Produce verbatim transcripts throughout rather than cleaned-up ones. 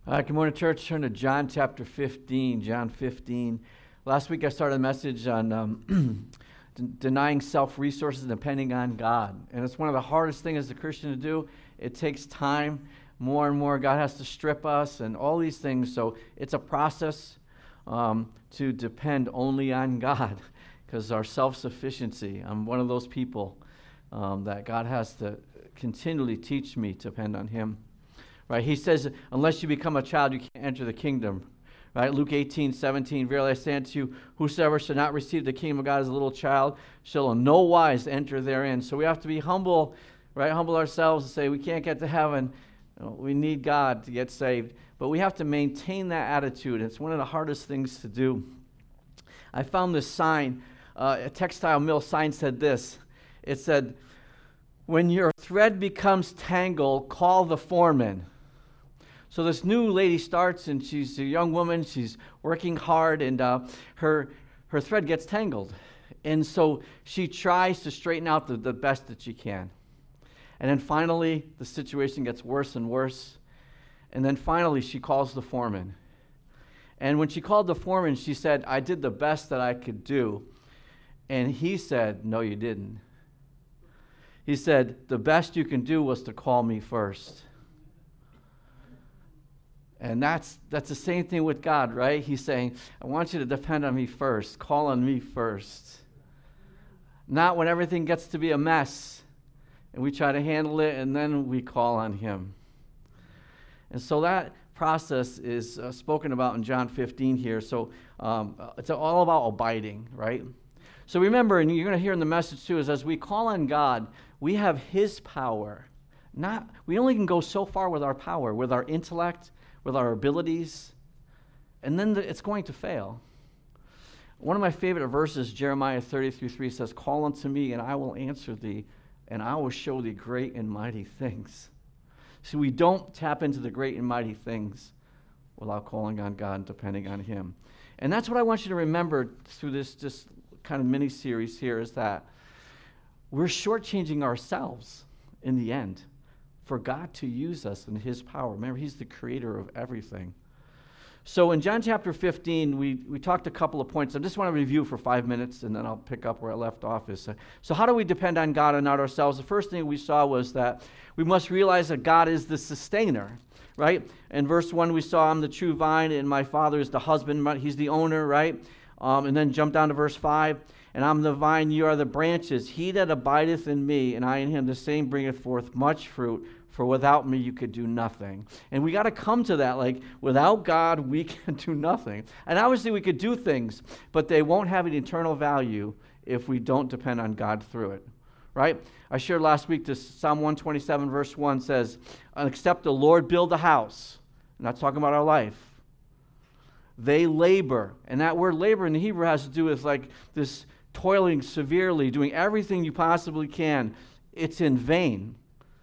All right, good morning, church. Turn to John chapter fifteen. John fifteen. Last week I started a message on um, d- denying self-resources and depending on God. And it's one of the hardest things as a Christian to do. It takes time. More and more, God has to strip us and all these things. So it's a process um, to depend only on God because our self-sufficiency, I'm one of those people um, that God has to continually teach me to depend on Him. Right, he says, unless you become a child, you can't enter the kingdom. Right, Luke eighteen, seventeen, verily I say unto you, whosoever shall not receive the kingdom of God as a little child shall in no wise enter therein. So we have to be humble, right, humble ourselves and say we can't get to heaven. You know, we need God to get saved. But we have to maintain that attitude. It's one of the hardest things to do. I found this sign, uh, a textile mill sign said this. It said, when your thread becomes tangled, call the foreman. So this new lady starts, and she's a young woman. She's working hard, and uh, her her thread gets tangled. And so she tries to straighten out the, the best that she can. And then finally, the situation gets worse and worse. And then finally, she calls the foreman. And when she called the foreman, she said, I did the best that I could do. And he said, no, you didn't. He said, the best you can do was to call me first. And that's that's the same thing with God, right? He's saying, I want you to depend on me first. Call on me first. Not when everything gets to be a mess and we try to handle it and then we call on Him. And so that process is uh, spoken about in John fifteen here. So um, it's all about abiding, right? So remember, and you're going to hear in the message too, is as we call on God, we have His power. Not we only can go so far with our power, with our intellect, with our abilities, and then the, it's going to fail. One of my favorite verses, Jeremiah thirty-three three says, call unto me, and I will answer thee, and I will show thee great and mighty things. See, we don't tap into the great and mighty things without calling on God and depending on Him. And that's what I want you to remember through this just kind of mini-series here, is that we're shortchanging ourselves in the end for God to use us in His power. Remember, He's the creator of everything. So in John chapter fifteen, we, we talked a couple of points. I just want to review for five minutes, and then I'll pick up where I left off. Is, uh, so how do we depend on God and not ourselves? The first thing we saw was that we must realize that God is the sustainer, right? In verse one, we saw, I'm the true vine, and my Father is the husband. He's the owner, right? Um, and then jump down to verse five. And I'm the vine, you are the branches. He that abideth in me, and I in him, the same bringeth forth much fruit. For without me, you could do nothing. And we got to come to that, like, without God, we can do nothing. And obviously, we could do things, but they won't have an eternal value if we don't depend on God through it, right? I shared last week this Psalm one twenty-seven, verse one says, except the Lord build a house. I'm not talking about our life. They labor. And that word labor in the Hebrew has to do with, like, this toiling severely, doing everything you possibly can. It's in vain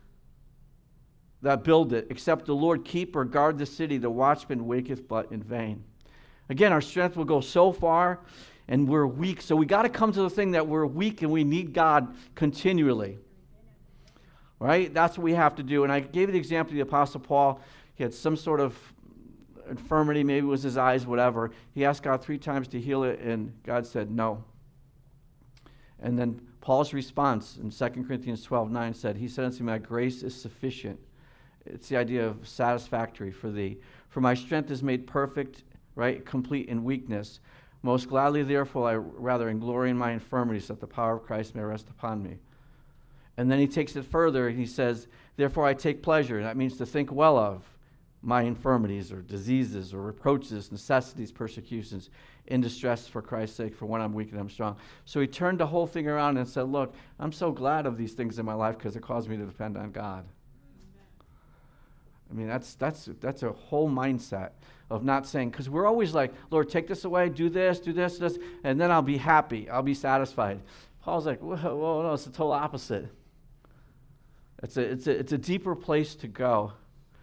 that build it, except the Lord keep or guard the city, the watchman waketh but in vain. Again, our strength will go so far, and we're weak. So we got to come to the thing that we're weak and we need God continually. Right? That's what we have to do. And I gave you the example of the Apostle Paul. He had some sort of infirmity, maybe it was his eyes, whatever. He asked God three times to heal it, and God said no. And then Paul's response in Second Corinthians twelve nine said, he said unto me, my grace is sufficient. It's the idea of satisfactory for thee. For my strength is made perfect, right, complete in weakness. Most gladly, therefore, I rather in glory in my infirmities, that the power of Christ may rest upon me. And then he takes it further. He says, therefore I take pleasure. That means to think well of my infirmities or diseases or reproaches, necessities, persecutions, in distress for Christ's sake, for when I'm weak and I'm strong. So he turned the whole thing around and said, look, I'm so glad of these things in my life because it caused me to depend on God. I mean, that's that's that's a whole mindset of not saying, because we're always like, Lord, take this away, do this, do this, this, and then I'll be happy, I'll be satisfied. Paul's like, whoa, whoa no, it's the total opposite. It's a, it's a, it's a deeper place to go.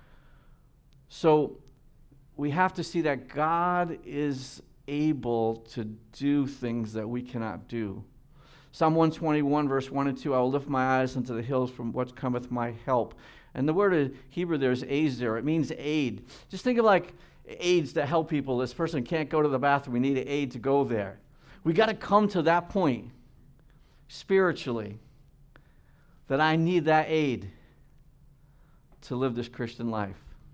So we have to see that God is able to do things that we cannot do. Psalm one twenty-one, verse one and two, I will lift my eyes unto the hills from whence cometh my help. And the word in Hebrew there is azer. It means aid. Just think of like aids that help people. This person can't go to the bathroom. We need an aid to go there. We got to come to that point spiritually that I need that aid to live this Christian life.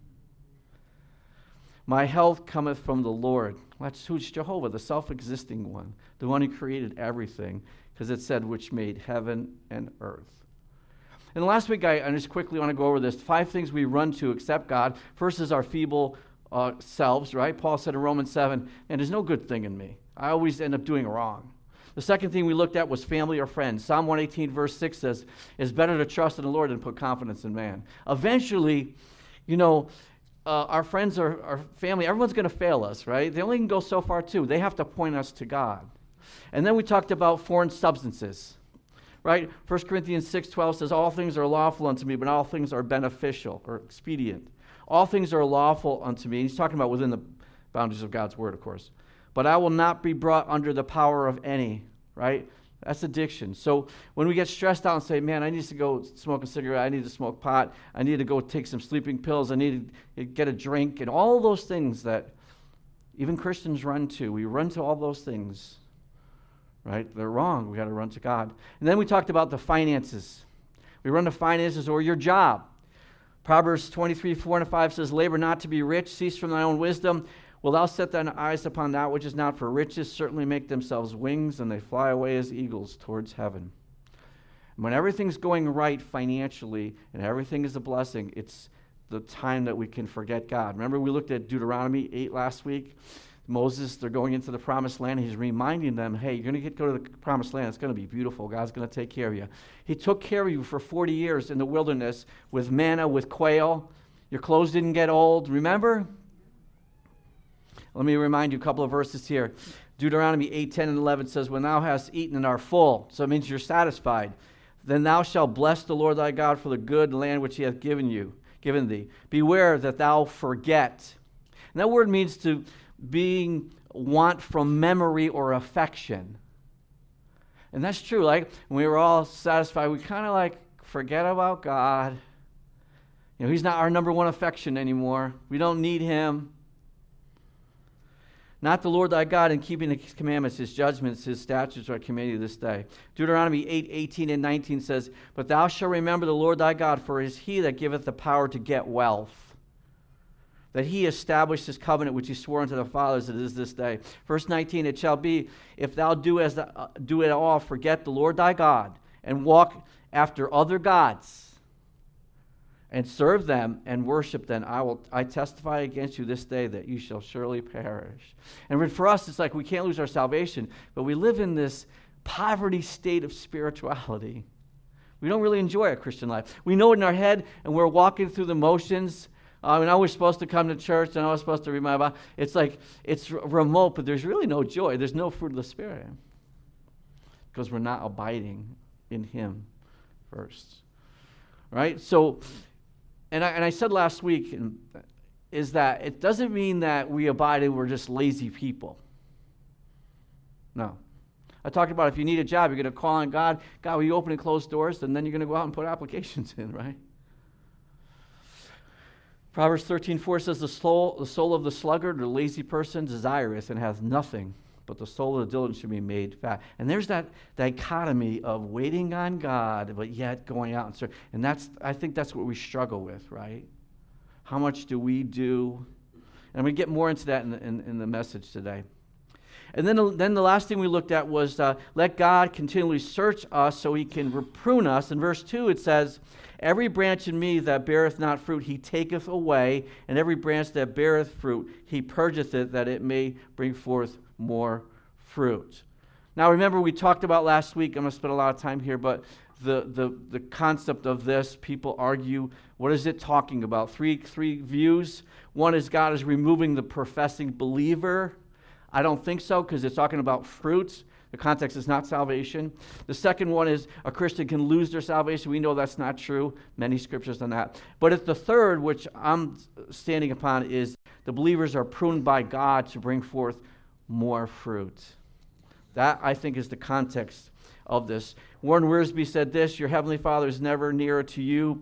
My health cometh from the Lord. That's who's Jehovah, the self-existing one, the one who created everything, because it said, which made heaven and earth. And last week, I, I just quickly want to go over this. Five things we run to accept God. First is our feeble uh, selves, right? Paul said in Romans seven, and there's no good thing in me. I always end up doing wrong. The second thing we looked at was family or friends. Psalm one eighteen verse six says, it's better to trust in the Lord than put confidence in man. Eventually, you know, uh, our friends or our family, everyone's going to fail us, right? They only can go so far too. They have to point us to God. And then we talked about foreign substances, right? First Corinthians six twelve says, all things are lawful unto me, but all things are beneficial or expedient. All things are lawful unto me. And he's talking about within the boundaries of God's word, of course. But I will not be brought under the power of any, right? That's addiction. So when we get stressed out and say, man, I need to go smoke a cigarette, I need to smoke pot, I need to go take some sleeping pills, I need to get a drink, and all those things that even Christians run to. We run to all those things, right? They're wrong. We got to run to God. And then we talked about the finances. We run to finances or your job. Proverbs twenty-three, four and five says, labor not to be rich, cease from thy own wisdom. Will thou set thine eyes upon that which is not, for riches certainly make themselves wings, and they fly away as eagles towards heaven. And when everything's going right financially and everything is a blessing, it's the time that we can forget God. Remember we looked at Deuteronomy eight last week? Moses, they're going into the promised land. He's reminding them, hey, you're going to get go to the promised land. It's going to be beautiful. God's going to take care of you. He took care of you for forty years in the wilderness with manna, with quail. Your clothes didn't get old. Remember? Let me remind you a couple of verses here. Deuteronomy eight, ten, and eleven says, when thou hast eaten and art full, so it means you're satisfied, then thou shalt bless the Lord thy God for the good land which he hath given you, given thee. Beware that thou forget. And that word means to being want from memory or affection. And that's true. Like when we were all satisfied, we kind of like forget about God. You know, he's not our number one affection anymore. We don't need him. Not the Lord thy God in keeping his commandments, his judgments, his statutes are commanded you this day. Deuteronomy eight, eighteen and nineteen says, but thou shalt remember the Lord thy God, for it is he that giveth the power to get wealth, that he established his covenant which he swore unto the fathers, it is this day. Verse nineteen, it shall be, if thou do as the, uh, do it all, forget the Lord thy God, and walk after other gods, and serve them and worship them, I will I testify against you this day that you shall surely perish. And for us, it's like we can't lose our salvation, but we live in this poverty state of spirituality. We don't really enjoy our Christian life. We know it in our head, and we're walking through the motions. I mean, I was supposed to come to church, and I was supposed to read my Bible. It's like, it's remote, but there's really no joy. There's no fruit of the Spirit because we're not abiding in him first. Right? So, And I, and I said last week is that it doesn't mean that we abide and we're just lazy people. No. I talked about if you need a job, you're going to call on God. God, will you open and close doors? And then you're going to go out and put applications in, right? Proverbs thirteen four says, the soul, the soul of the sluggard or lazy person desireth and hath nothing, but the soul of the diligent should be made fat. And there's that dichotomy of waiting on God, but yet going out and serving. And that's, I think that's what we struggle with, right? How much do we do? And I'm going to get more into that in the, in, in the message today. And then, then the last thing we looked at was uh, let God continually search us so he can prune us. In verse two it says, every branch in me that beareth not fruit he taketh away, and every branch that beareth fruit he purgeth it, that it may bring forth more fruit. Now remember we talked about last week, I'm going to spend a lot of time here, but the, the, the concept of this, people argue, what is it talking about? Three, three views. One is God is removing the professing believer. I don't think so, because it's talking about fruits. The context is not salvation. The second one is a Christian can lose their salvation. We know that's not true. Many scriptures on that. But it's the third, which I'm standing upon, is the believers are pruned by God to bring forth more fruit. That, I think, is the context of this. Warren Wiersbe said this, your heavenly Father is never nearer to you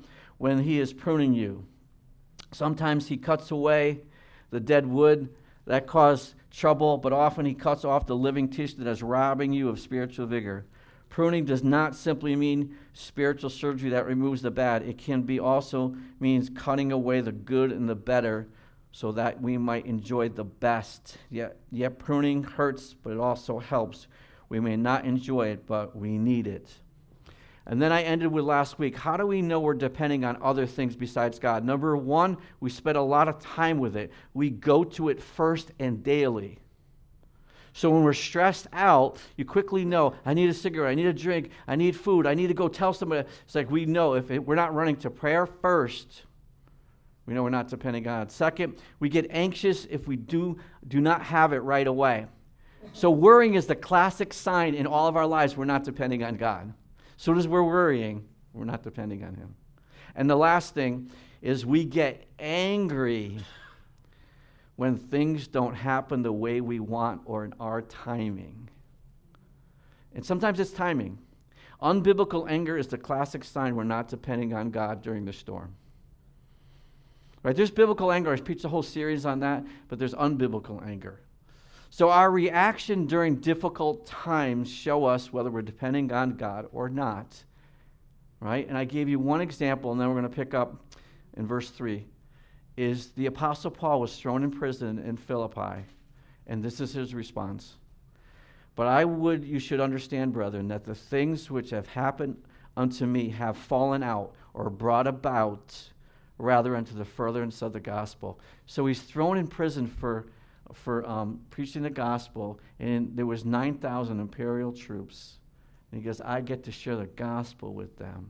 when he is pruning you. Sometimes he cuts away the dead wood that cause trouble, but often he cuts off the living tissue that is robbing you of spiritual vigor. Pruning does not simply mean spiritual surgery that removes the bad. It can be also means cutting away the good and the better so that we might enjoy the best. Yet, yet pruning hurts, but it also helps. We may not enjoy it, but we need it. And then I ended with last week. How do we know we're depending on other things besides God? Number one, we spend a lot of time with it. We go to it first and daily. So when we're stressed out, you quickly know, I need a cigarette, I need a drink, I need food, I need to go tell somebody. It's like we know if it, we're not running to prayer first, we know we're not depending on God. Second, we get anxious if we do, do not have it right away. So worrying is the classic sign in all of our lives we're not depending on God. So as we're worrying, we're not depending on Him. And the last thing is we get angry when things don't happen the way we want or in our timing. And sometimes it's timing. Unbiblical anger is the classic sign we're not depending on God during the storm. Right? There's biblical anger. I preached a whole series on that, but there's unbiblical anger. So our reaction during difficult times show us whether we're depending on God or not. Right? And I gave you one example, and then we're going to pick up in verse three. Is the Apostle Paul was thrown in prison in Philippi, and this is his response. But I would you should understand, brethren, that the things which have happened unto me have fallen out or brought about rather unto the furtherance of the gospel. So he's thrown in prison for for um, preaching the gospel, and there was nine thousand imperial troops. And he goes, I get to share the gospel with them.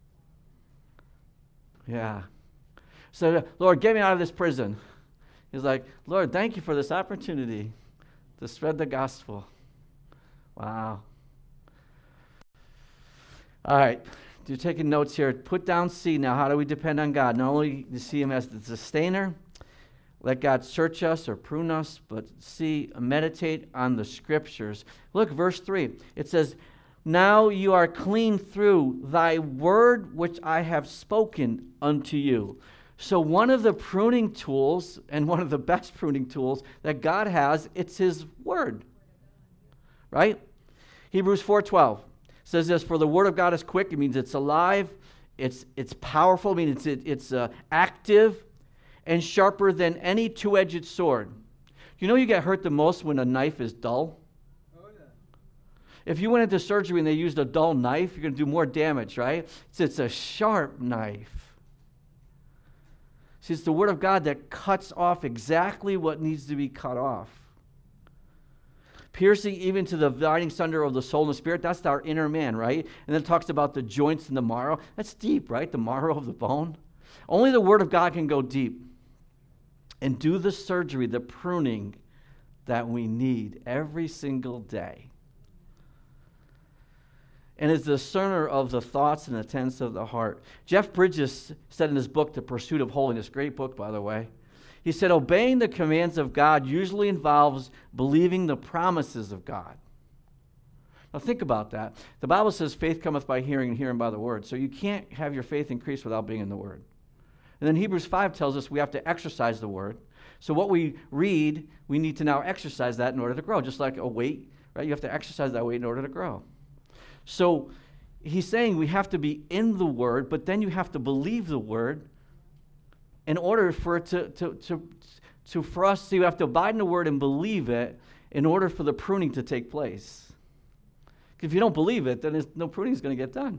Yeah. So, Lord, get me out of this prison. He's like, Lord, thank you for this opportunity to spread the gospel. Wow. All right. You're taking notes here. Put down C now. How do we depend on God? Not only to see Him as the sustainer, let God search us or prune us, but C, meditate on the Scriptures. Look, verse three. It says, now you are clean through thy word which I have spoken unto you. So one of the pruning tools, and one of the best pruning tools that God has, it's His Word. Right? Hebrews four twelve says this, for the Word of God is quick. It means it's alive. It's it's powerful. I mean, it's, it, it's uh, active and sharper than any two-edged sword. You know you get hurt the most when a knife is dull? Oh, yeah. If you went into surgery and they used a dull knife, you're going to do more damage, right? It's, it's a sharp knife. See, it's the Word of God that cuts off exactly what needs to be cut off. Piercing even to the dividing sunder of the soul and the spirit, that's our inner man, right? And then it talks about the joints and the marrow. That's deep, right? The marrow of the bone. Only the Word of God can go deep and do the surgery, the pruning that we need every single day. And is the discerner of the thoughts and intents of the heart. Jeff Bridges said in his book, The Pursuit of Holiness, great book, by the way, he said, obeying the commands of God usually involves believing the promises of God. Now think about that. The Bible says faith cometh by hearing and hearing by the word. So you can't have your faith increase without being in the word. And then Hebrews five tells us we have to exercise the word. So what we read, we need to now exercise that in order to grow. Just like a weight, right? You have to exercise that weight in order to grow. So he's saying we have to be in the Word, but then you have to believe the Word in order for it to, to, to, to for us to have to abide in the Word and believe it in order for the pruning to take place. If you don't believe it, then no pruning is going to get done.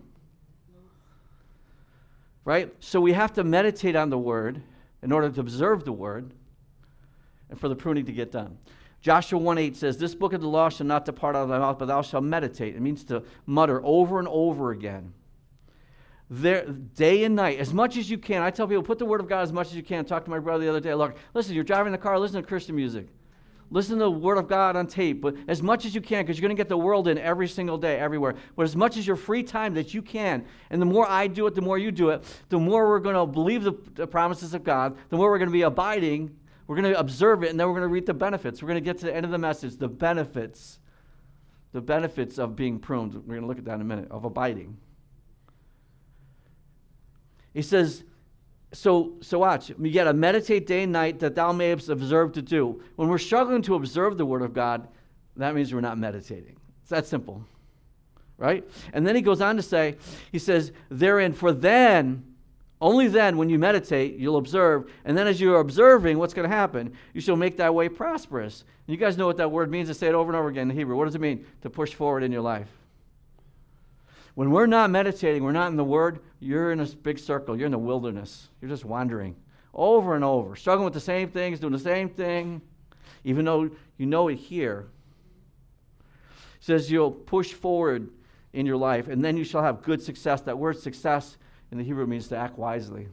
Right? So we have to meditate on the Word in order to observe the Word and for the pruning to get done. Joshua one eight says, this book of the law shall not depart out of thy mouth, but thou shalt meditate. It means to mutter over and over again. There, day and night, as much as you can. I tell people, put the Word of God as much as you can. Talk to my brother the other day. Look, listen, you're driving the car, listen to Christian music. Listen to the Word of God on tape, but as much as you can, because you're going to get the world in every single day, everywhere. But as much as your free time that you can, and the more I do it, the more you do it, the more we're going to believe the, the promises of God, the more we're going to be abiding. We're going to observe it, and then we're going to reap the benefits. We're going to get to the end of the message, the benefits, the benefits of being pruned. We're going to look at that in a minute, of abiding. He says, so, so watch. You got to meditate day and night that thou mayest observe to do. When we're struggling to observe the Word of God, that means we're not meditating. It's that simple, right? And then he goes on to say, he says, therein, for then, only then when you meditate, you'll observe. And then as you're observing, what's going to happen? You shall make thy way prosperous. And you guys know what that word means. I say it over and over again in Hebrew. What does it mean? To push forward in your life. When we're not meditating, we're not in the Word, you're in a big circle. You're in the wilderness. You're just wandering over and over, struggling with the same things, doing the same thing, even though you know it here. It says you'll push forward in your life, and then you shall have good success. That word success in the Hebrew means to act wisely.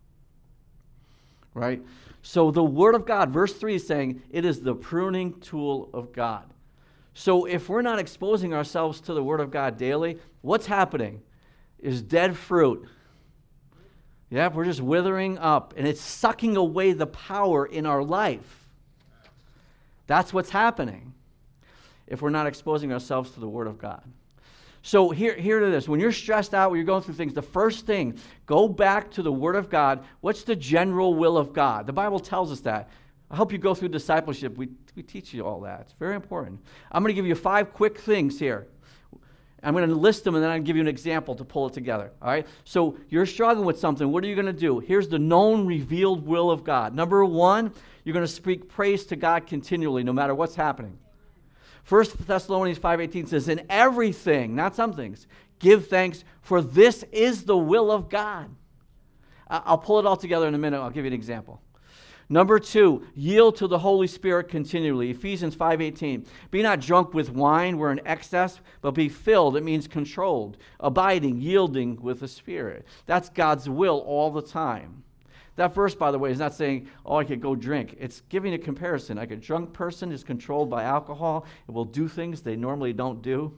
Right? So the Word of God, verse three is saying, it is the pruning tool of God. So if we're not exposing ourselves to the Word of God daily, what's happening is dead fruit. Yeah, we're just withering up, and it's sucking away the power in our life. That's what's happening if we're not exposing ourselves to the Word of God. So here, here it is. When you're stressed out, when you're going through things, the first thing, go back to the Word of God. What's the general will of God? The Bible tells us that. I hope you go through discipleship. We, we teach you all that. It's very important. I'm going to give you five quick things here. I'm going to list them, and then I'll give you an example to pull it together. All right? So you're struggling with something. What are you going to do? Here's the known, revealed will of God. Number one, you're going to speak praise to God continually, no matter what's happening. First Thessalonians five eighteen says, in everything, not some things, give thanks, for this is the will of God. I'll pull it all together in a minute. I'll give you an example. Number two, yield to the Holy Spirit continually. Ephesians five eighteen. Be not drunk with wine, we're in excess, but be filled. It means controlled, abiding, yielding with the Spirit. That's God's will all the time. That verse, by the way, is not saying, oh, I could go drink. It's giving a comparison. Like a drunk person is controlled by alcohol and will do things they normally don't do.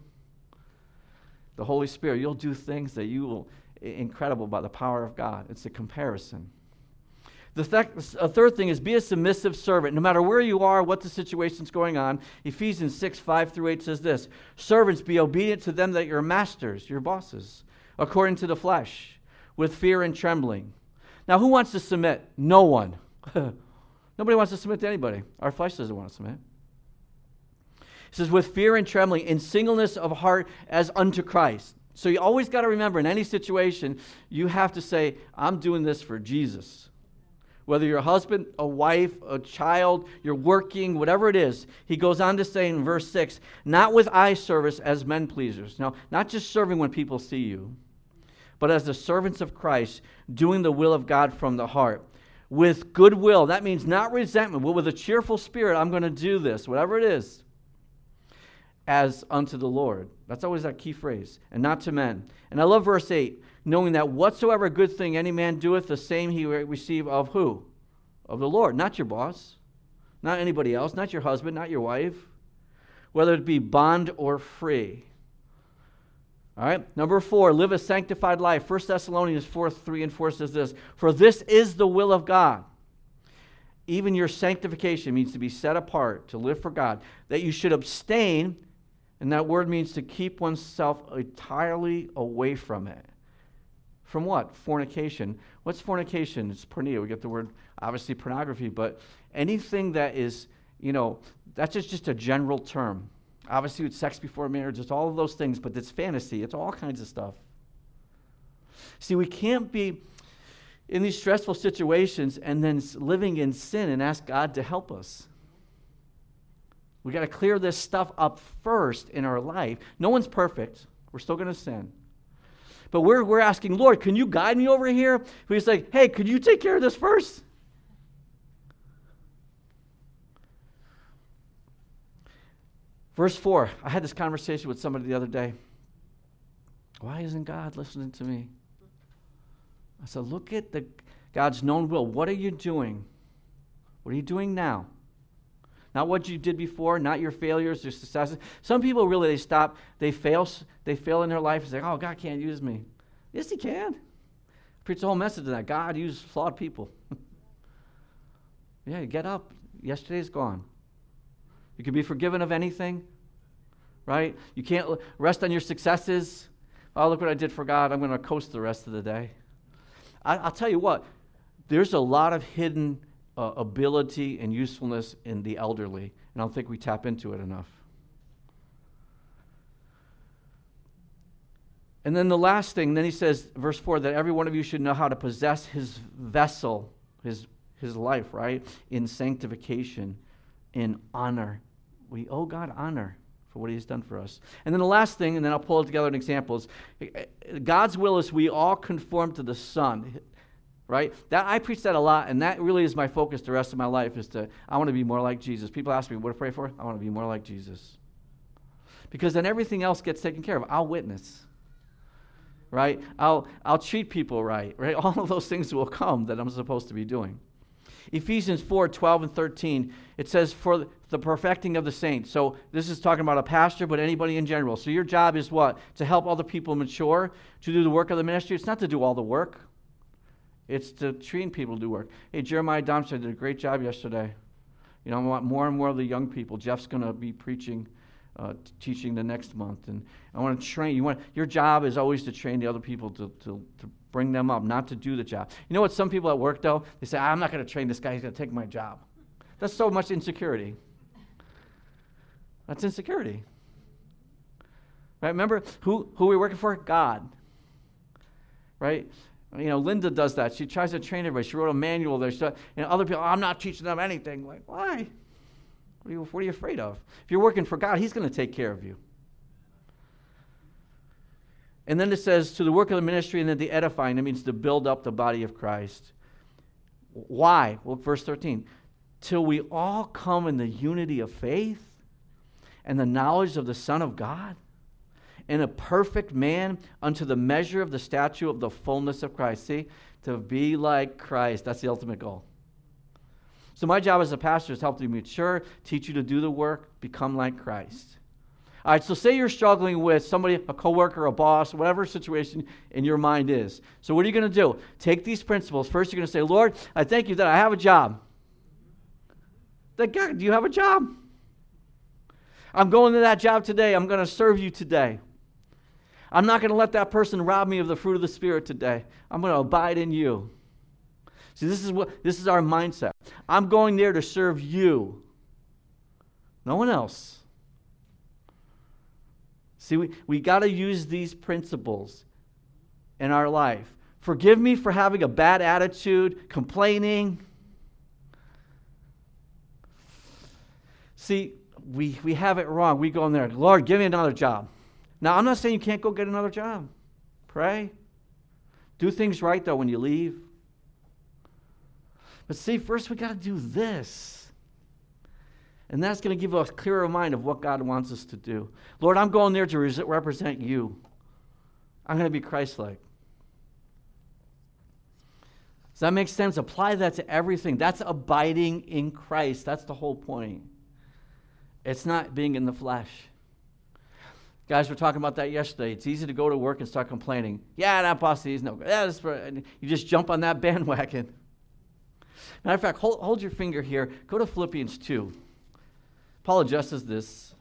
The Holy Spirit, you'll do things that you will, incredible by the power of God. It's a comparison. The th- a third thing is be a submissive servant. No matter where you are, what the situation's going on, Ephesians six, five through eight says this, servants, be obedient to them that your masters, your bosses, according to the flesh, with fear and trembling. Now, who wants to submit? No one. Nobody wants to submit to anybody. Our flesh doesn't want to submit. It says, with fear and trembling, in singleness of heart as unto Christ. So you always got to remember, in any situation, you have to say, I'm doing this for Jesus. Whether you're a husband, a wife, a child, you're working, whatever it is. He goes on to say in verse six, not with eye service as men pleasers. Now, not just serving when people see you, but as the servants of Christ, doing the will of God from the heart. With goodwill, that means not resentment, but with a cheerful spirit, I'm going to do this, whatever it is, as unto the Lord. That's always that key phrase, and not to men. And I love verse eight, knowing that whatsoever good thing any man doeth, the same he will receive of who? Of the Lord, not your boss, not anybody else, not your husband, not your wife, whether it be bond or free. All right, number four, live a sanctified life. First Thessalonians four, three and four says this, for this is the will of God. Even your sanctification means to be set apart, to live for God, that you should abstain, and that word means to keep oneself entirely away from it. From what? Fornication. What's fornication? It's pornea. We get the word, obviously, pornography, but anything that is, you know, that's just, just a general term. Obviously, it's sex before marriage, it's all of those things, but it's fantasy, it's all kinds of stuff. See, we can't be in these stressful situations and then living in sin and ask God to help us. We got to clear this stuff up first in our life. No one's perfect. We're still going to sin. But we're, we're asking, Lord, can you guide me over here? He's like, hey, could you take care of this first? Verse four, I had this conversation with somebody the other day. Why isn't God listening to me? I said, look at the God's known will. What are you doing? What are you doing now? Not what you did before, not your failures or successes. Some people really, they stop, they fail, they fail in their life and say, oh, God can't use me. Yes, he can. Preach the whole message of that. God uses flawed people. Yeah, get up. Yesterday's gone. You can be forgiven of anything, right? You can't rest on your successes. Oh, look what I did for God. I'm going to coast the rest of the day. I, I'll tell you what, there's a lot of hidden uh, ability and usefulness in the elderly, and I don't think we tap into it enough. And then the last thing, then he says, verse four, that every one of you should know how to possess his vessel, his, his life, right, in sanctification, in honor. We owe God honor for what he's done for us. And then the last thing, and then I'll pull it together in examples, God's will is we all conform to the Son, right? That I preach that a lot, and that really is my focus the rest of my life, is to, I want to be more like Jesus. People ask me, what to pray for? I want to be more like Jesus. Because then everything else gets taken care of. I'll witness, right? I'll, I'll treat people right, right? All of those things will come that I'm supposed to be doing. Ephesians four, twelve and thirteen, it says, for the perfecting of the saints. So this is talking about a pastor, but anybody in general. So your job is what? To help other people mature, to do the work of the ministry. It's not to do all the work. It's to train people to do work. Hey, Jeremiah Domstad did a great job yesterday. You know, I want more and more of the young people. Jeff's going to be preaching, uh, t- teaching the next month. And I want to train. You want Your job is always to train the other people to, to, to bring them up, not to do the job. You know what some people at work, though? They say, I'm not going to train this guy. He's going to take my job. That's so much insecurity. That's insecurity. Right? Remember, who, who are we working for? God. Right? You know, Linda does that. She tries to train everybody. She wrote a manual there. She, and other people, I'm not teaching them anything. Like, why? What are you, what are you afraid of? If you're working for God, he's going to take care of you. And then it says, to the work of the ministry, and then the edifying. That means to build up the body of Christ. Why? Well, verse thirteen. Till we all come in the unity of faith and the knowledge of the Son of God, and a perfect man unto the measure of the stature of the fullness of Christ. See, to be like Christ. That's the ultimate goal. So my job as a pastor is to help you mature, teach you to do the work, become like Christ. All right, so say you're struggling with somebody, a coworker, a boss, whatever situation in your mind is. So what are you going to do? Take these principles. First, you're going to say, Lord, I thank you that I have a job. That God, do you have a job? I'm going to that job today. I'm going to serve you today. I'm not going to let that person rob me of the fruit of the Spirit today. I'm going to abide in you. See, this is what this is our mindset. I'm going there to serve you. No one else. See, we, we got to use these principles in our life. Forgive me for having a bad attitude, complaining. See, we, we have it wrong. We go in there, Lord, give me another job. Now, I'm not saying you can't go get another job. Pray. Do things right, though, when you leave. But see, first we got to do this. And that's going to give us a clearer mind of what God wants us to do. Lord, I'm going there to res- represent you. I'm going to be Christ-like. Does that make sense? Apply that to everything. That's abiding in Christ. That's the whole point. It's not being in the flesh. Guys, we're talking about that yesterday. It's easy to go to work and start complaining. Yeah, that boss is no good. Yeah, that's for, and you just jump on that bandwagon. Matter of fact, hold, hold your finger here. Go to Philippians two. Paul addresses this.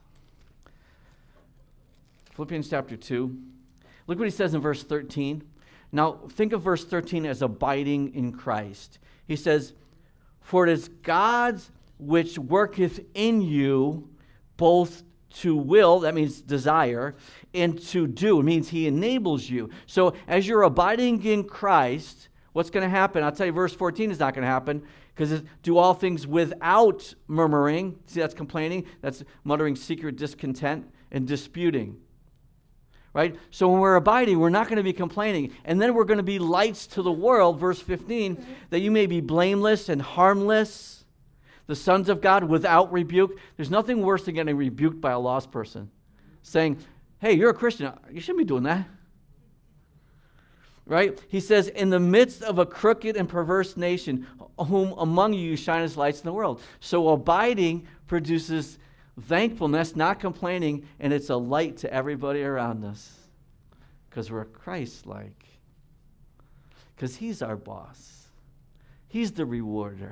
Philippians chapter two. Look what he says in verse thirteen. Now, think of verse thirteen as abiding in Christ. He says, for it is God's which worketh in you both to will, that means desire, and to do, it means he enables you. So as you're abiding in Christ, what's going to happen? I'll tell you, verse fourteen is not going to happen, because do all things without murmuring. See, that's complaining. That's muttering secret discontent and disputing. Right? So when we're abiding, we're not going to be complaining. And then we're going to be lights to the world, verse fifteen, that you may be blameless and harmless, the sons of God without rebuke. There's nothing worse than getting rebuked by a lost person. Saying, hey, you're a Christian. You shouldn't be doing that. Right? He says, in the midst of a crooked and perverse nation, whom among you shine as lights in the world. So abiding produces thankfulness, not complaining, and it's a light to everybody around us. Because we're Christ-like. Because he's our boss. He's the rewarder.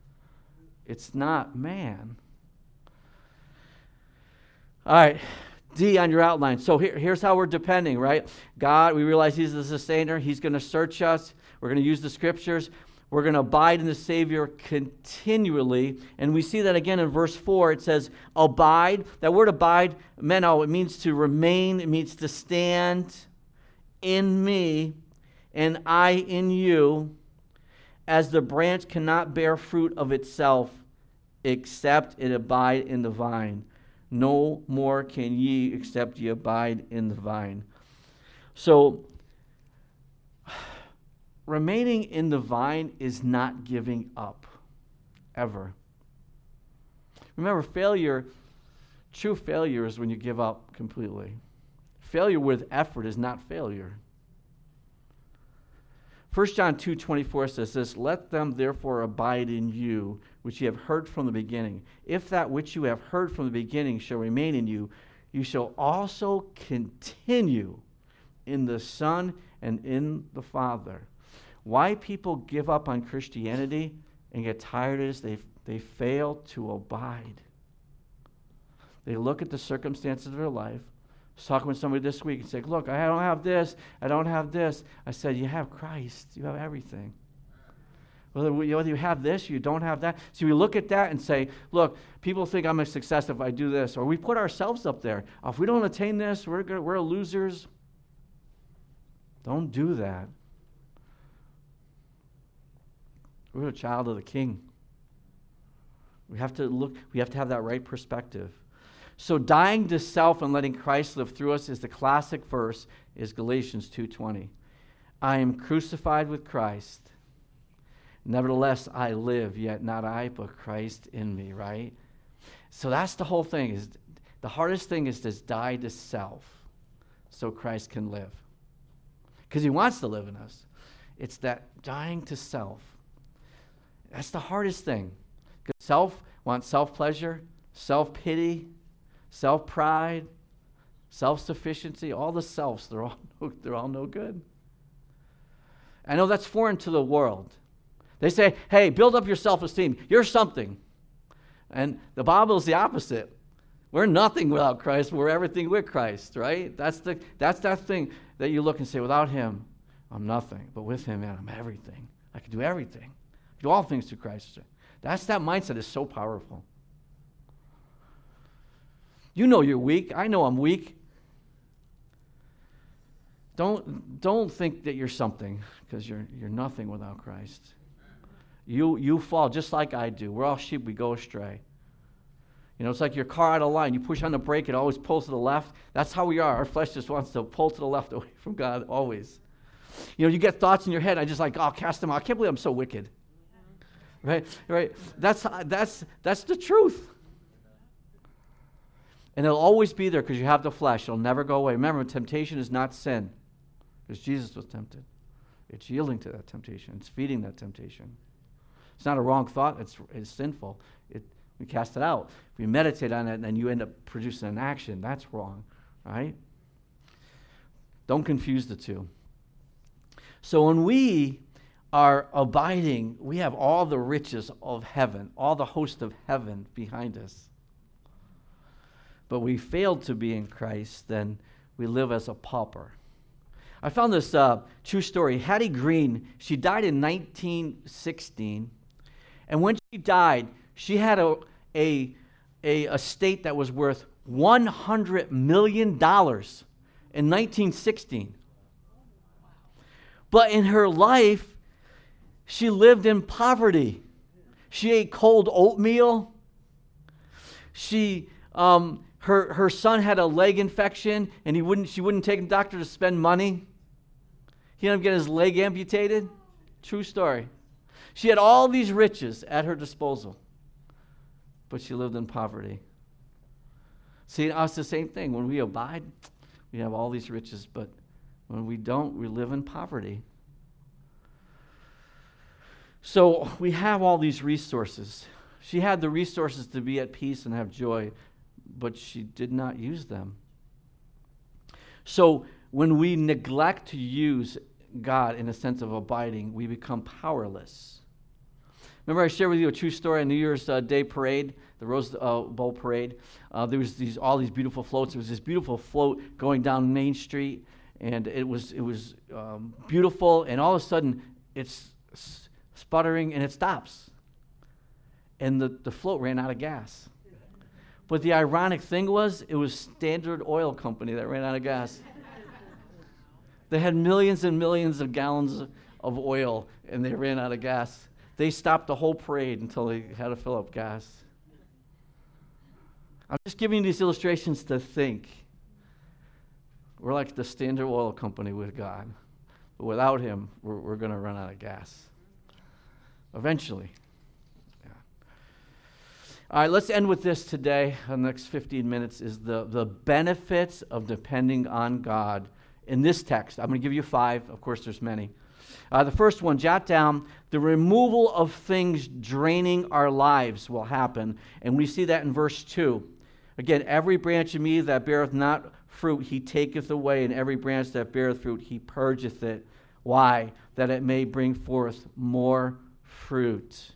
It's not man. All right. D on your outline. So here, here's how we're depending, right? God, we realize He's the sustainer. He's going to search us. We're going to use the Scriptures. We're going to abide in the Savior continually. And we see that again in verse four. It says, abide. That word abide, meno, it means to remain. It means to stand in me and I in you, as the branch cannot bear fruit of itself except it abide in the vine. No more can ye except ye abide in the vine. So, remaining in the vine is not giving up, ever. Remember, failure, true failure is when you give up completely. Failure with effort is not failure. First John two twenty-four says this, let them therefore abide in you, which ye have heard from the beginning. If that which you have heard from the beginning shall remain in you, you shall also continue in the Son and in the Father. Why people give up on Christianity and get tired is they, they fail to abide. They look at the circumstances of their life. I was talking with somebody this week and said, look, I don't have this, I don't have this. I said, you have Christ, you have everything. Whether you have this, you don't have that. So we look at that and say, look, people think I'm a success if I do this. Or we put ourselves up there. Oh, if we don't attain this, we're good, we're losers. Don't do that. We're a child of the King. We have to look, we have to have that right perspective. So dying to self and letting Christ live through us is the classic verse, is Galatians two twenty. I am crucified with Christ. Nevertheless, I live, yet not I, but Christ in me, right? So that's the whole thing. Is the hardest thing is to die to self so Christ can live. Because He wants to live in us. It's that dying to self. That's the hardest thing. Because self wants self-pleasure, self-pity, self-pride, self-sufficiency, all the selves, they're all, they're all no good. I know that's foreign to the world. They say, hey, build up your self-esteem. You're something. And the Bible is the opposite. We're nothing without Christ. We're everything with Christ, right? That's the that's that thing that you look and say, without Him, I'm nothing. But with Him, man, I'm everything. I can do everything. I can do all things through Christ. That's that mindset is so powerful. You know you're weak. I know I'm weak. Don't, don't think that you're something, because you're, you're nothing without Christ. You, you fall just like I do. We're all sheep. We go astray. You know, it's like your car out of line. You push on the brake, it always pulls to the left. That's how we are. Our flesh just wants to pull to the left away from God, always. You know, you get thoughts in your head. I just like, oh, cast them out. I can't believe I'm so wicked. Right? Right? That's, that's, that's the truth. And it'll always be there because you have the flesh. It'll never go away. Remember, temptation is not sin, because Jesus was tempted. It's yielding to that temptation. It's feeding that temptation. It's not a wrong thought. It's, it's sinful. It, we cast it out. If we meditate on it and then you end up producing an action, that's wrong, right? Don't confuse the two. So when we are abiding, we have all the riches of heaven, all the host of heaven behind us. But we fail to be in Christ, then we live as a pauper. I found this uh, true story. Hattie Green, she died in nineteen sixteen. And when she died, she had a, a, a estate that was worth one hundred million dollars in nineteen sixteen. But in her life, she lived in poverty. She ate cold oatmeal. She... Um, Her her son had a leg infection, and he wouldn't. She wouldn't take him to the doctor to spend money. He ended up getting his leg amputated. True story. She had all these riches at her disposal, but she lived in poverty. See, it's the same thing. When we abide, we have all these riches, but when we don't, we live in poverty. So we have all these resources. She had the resources to be at peace and have joy, but she did not use them. So when we neglect to use God in a sense of abiding, we become powerless. Remember I shared with you a true story on New Year's uh, Day parade, the Rose uh, Bowl parade. Uh, there was these all these beautiful floats. There was this beautiful float going down Main Street, and it was it was um, beautiful. And all of a sudden, it's sputtering and it stops. And the, the float ran out of gas. But the ironic thing was, it was Standard Oil Company that ran out of gas. They had millions and millions of gallons of oil, and they ran out of gas. They stopped the whole parade until they had to fill up gas. I'm just giving you these illustrations to think. We're like the Standard Oil Company with God. But without him, we're, we're going to run out of gas. Eventually. Yeah. All right, let's end with this today. The next fifteen minutes is the, the benefits of depending on God. In this text, I'm going to give you five. Of course, there's many. Uh, the first one, jot down, the removal of things draining our lives will happen. And we see that in verse two. Again, every branch of me that beareth not fruit, he taketh away, and every branch that beareth fruit, he purgeth it. Why? That it may bring forth more fruit.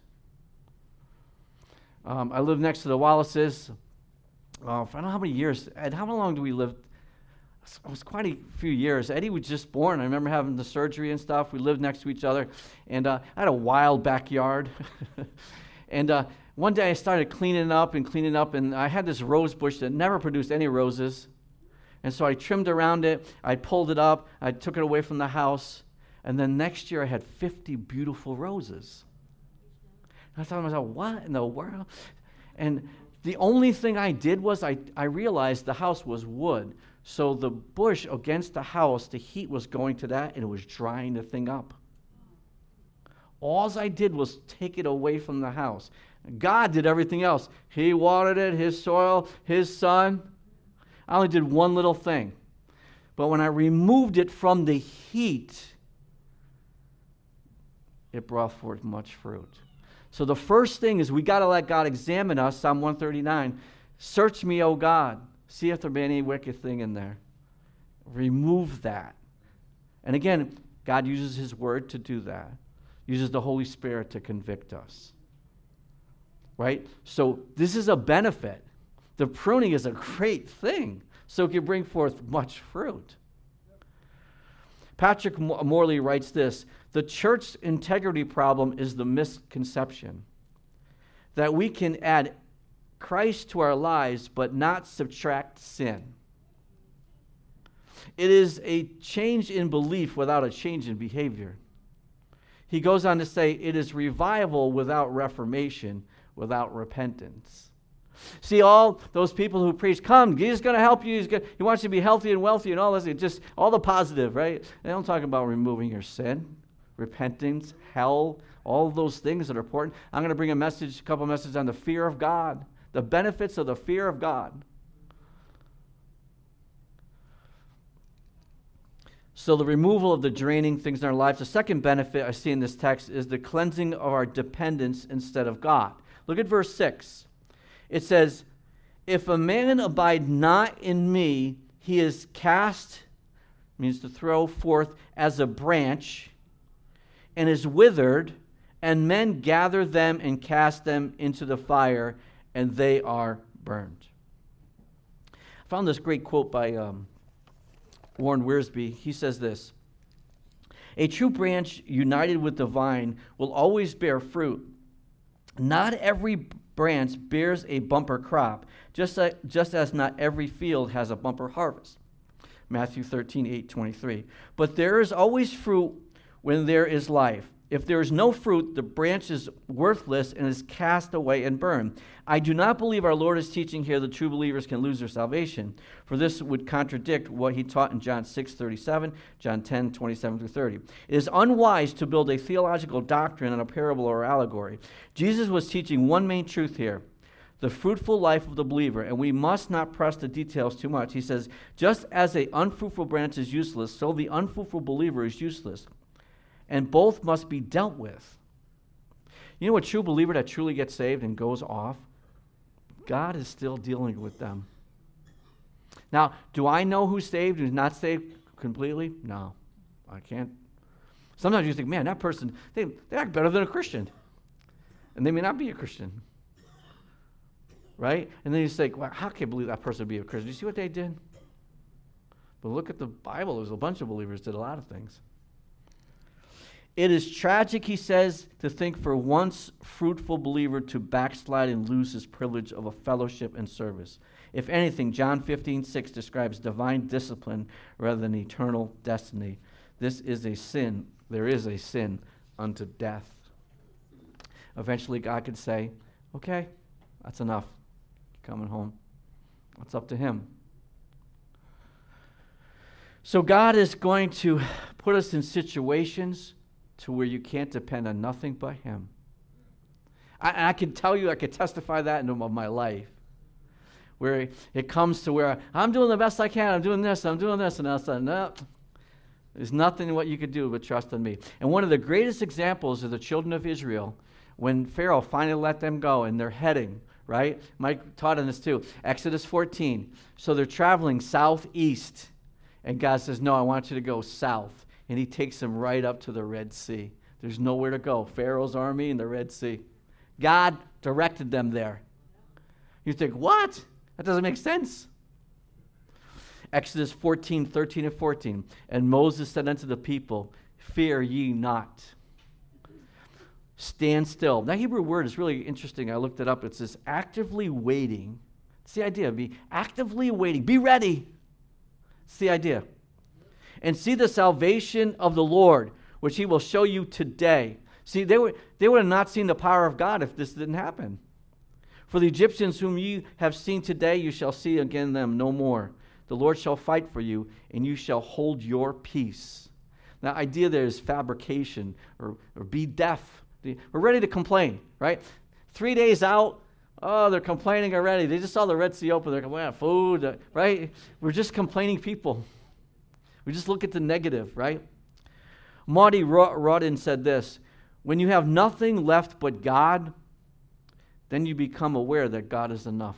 Um, I live next to the Wallaces. Uh, I don't know how many years. Ed, how long do we live? It was quite a few years. Eddie was just born. I remember having the surgery and stuff. We lived next to each other. And uh, I had a wild backyard. and uh, one day I started cleaning up and cleaning up, and I had this rose bush that never produced any roses. And so I trimmed around it. I pulled it up. I took it away from the house. And then next year I had fifty beautiful roses. And I thought to myself, what in the world? And the only thing I did was I, I realized the house was wood. So the bush against the house, the heat was going to that, and it was drying the thing up. All I did was take it away from the house. God did everything else. He watered it, his soil, his sun. I only did one little thing. But when I removed it from the heat, it brought forth much fruit. So the first thing is we got to let God examine us. Psalm one thirty-nine. Search me, O God. See if there be any wicked thing in there. Remove that. And again, God uses his word to do that. Uses the Holy Spirit to convict us. Right? So this is a benefit. The pruning is a great thing. So it can bring forth much fruit. Patrick Morley writes this: the church's integrity problem is the misconception that we can add Christ to our lives, but not subtract sin. It is a change in belief without a change in behavior. He goes on to say, it is revival without reformation, without repentance. See, all those people who preach, come, Jesus is going to help you. He's gonna, he wants you to be healthy and wealthy and all this. Just all the positive, right? They don't talk about removing your sin, repentance, hell, all of those things that are important. I'm going to bring a message, a couple of messages on the fear of God. The benefits of the fear of God. So the removal of the draining things in our lives. The second benefit I see in this text is the cleansing of our dependence instead of God. Look at verse six. It says, if a man abide not in me, he is cast, means to throw forth as a branch, and is withered, and men gather them and cast them into the fire, and they are burned. I found this great quote by um, Warren Wiersbe. He says this: a true branch united with the vine will always bear fruit. Not every branch bears a bumper crop, just, like, just as not every field has a bumper harvest. Matthew thirteen, eight, twenty-three. But there is always fruit when there is life. If there is no fruit, the branch is worthless and is cast away and burned. I do not believe our Lord is teaching here that true believers can lose their salvation, for this would contradict what he taught in John six thirty-seven, John ten, twenty-seven through thirty. It is unwise to build a theological doctrine on a parable or allegory. Jesus was teaching one main truth here: the fruitful life of the believer, and we must not press the details too much. He says, just as an unfruitful branch is useless, so the unfruitful believer is useless. And both must be dealt with. You know, a true believer that truly gets saved and goes off, God is still dealing with them. Now, do I know who's saved, who's not saved completely? No, I can't. Sometimes you think, man, that person, they, they act better than a Christian. And they may not be a Christian. Right? And then you say, well, how can I believe that person would be a Christian? Do you see what they did? But look at the Bible. There's a bunch of believers did a lot of things. It is tragic, he says, to think for once fruitful believer to backslide and lose his privilege of a fellowship and service. If anything, John fifteen six describes divine discipline rather than eternal destiny. This is a sin. There is a sin unto death. Eventually, God could say, okay, that's enough. You're coming home. It's up to him. So God is going to put us in situations to where you can't depend on nothing but him. I, I can tell you, I can testify that in my life. Where it comes to where I'm doing the best I can, I'm doing this, I'm doing this, and all of a sudden, no, there's nothing what you could do but trust in me. And one of the greatest examples of the children of Israel, when Pharaoh finally let them go and they're heading, right? Mike taught on this too. Exodus fourteen. So they're traveling southeast. And God says, no, I want you to go south. And he takes them right up to the Red Sea. There's nowhere to go. Pharaoh's army and the Red Sea. God directed them there. You think, what? That doesn't make sense. Exodus fourteen, thirteen and fourteen. And Moses said unto the people, fear ye not. Stand still. That Hebrew word is really interesting. I looked it up. It says actively waiting. It's the idea. Be actively waiting. Be ready. It's the idea. And see the salvation of the Lord, which he will show you today. See, they would, they would have not seen the power of God if this didn't happen. For the Egyptians whom you have seen today, you shall see again them no more. The Lord shall fight for you, and you shall hold your peace. The idea there is fabrication or, or be deaf. We're ready to complain, right? Three days out, oh, they're complaining already. They just saw the Red Sea open. They're complaining, food, right? We're just complaining people. We just look at the negative, right? Marty Rodin said this, when you have nothing left but God, then you become aware that God is enough.